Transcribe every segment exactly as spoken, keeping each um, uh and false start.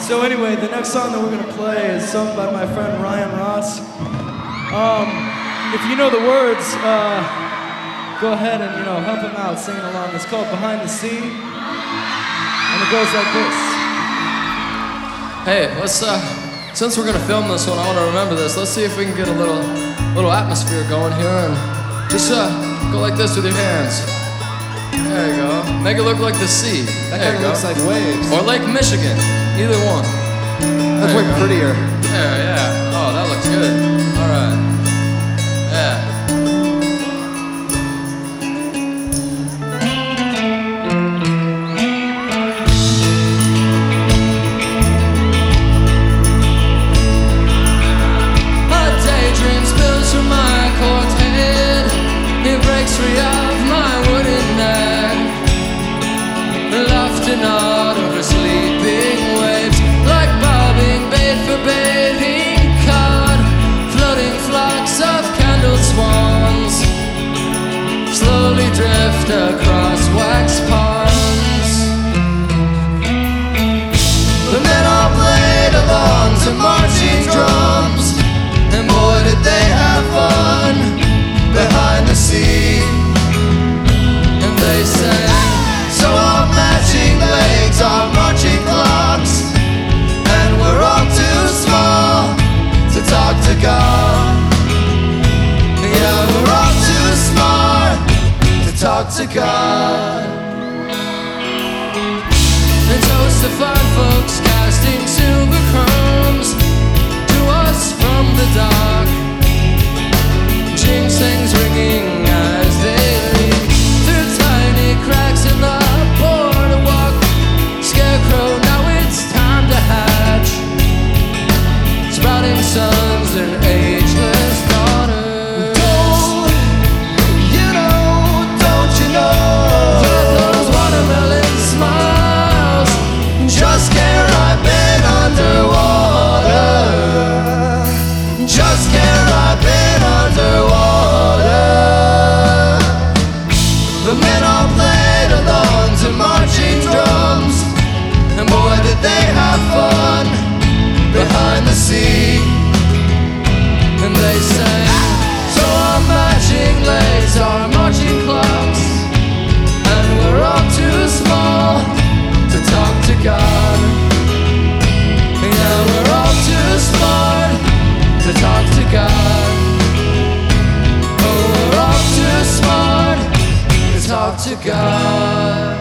So anyway, the next song that we're gonna play is sung by my friend Ryan Ross. Um, if you know the words, uh, go ahead and you know help him out singing along. It's called Behind the Sea, and it goes like this. Hey, let's uh, since we're gonna film this one, I want to remember this. Let's see if we can get a little, little atmosphere going here, and just uh, go like this with your hands. There you go. Make it look like the sea. That There kind you of go. looks like waves. Or Lake Michigan. Either one. That's There way you go. prettier. Yeah, yeah. Oh, that looks good. All right. Yeah. A daydream spills from my corked head. It breaks free of my wooden neck. Laughter not over sleeping waves, like bobbing bait for bathing cod, floating flocks of candled swans slowly drift across wax ponds. The men all played along to marching drums, and boy did they have fun behind the sea. And they sang, so our matching legs are marching clocks, and we're all too small to talk to God. Yeah, we're all too smart to talk to God. And toast to fine folks casting silver crumbs to us from the dark. Ginseng's ringing as they leak through tiny cracks in the boardwalk. Scarecrow, now it's time to hatch sprouting sons and ageless daughters. Don't you know, don't you know, with those watermelon smiles just can't ripen underwater. Just can't ripen underwater. The men all played along to marching drums, and boy did they have fun behind the sea. And they sang, so our matching legs are marching clocks, and we're all too small to talk to God. Yeah, we're all too smart to talk to God. Oh, we're all too smart to talk to God.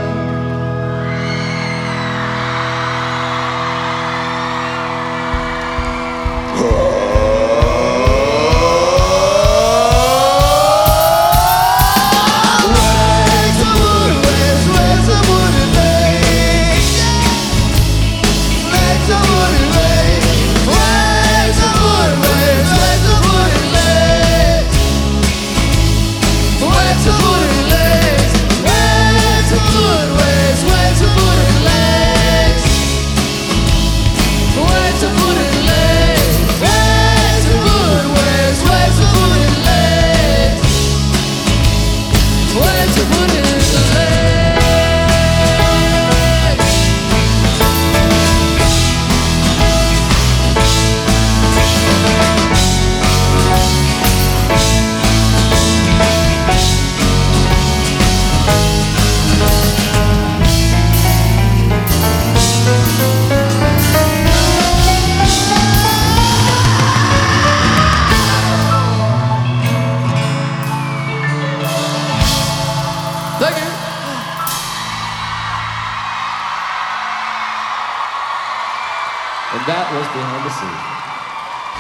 Thank you. And that was Behind the Sea.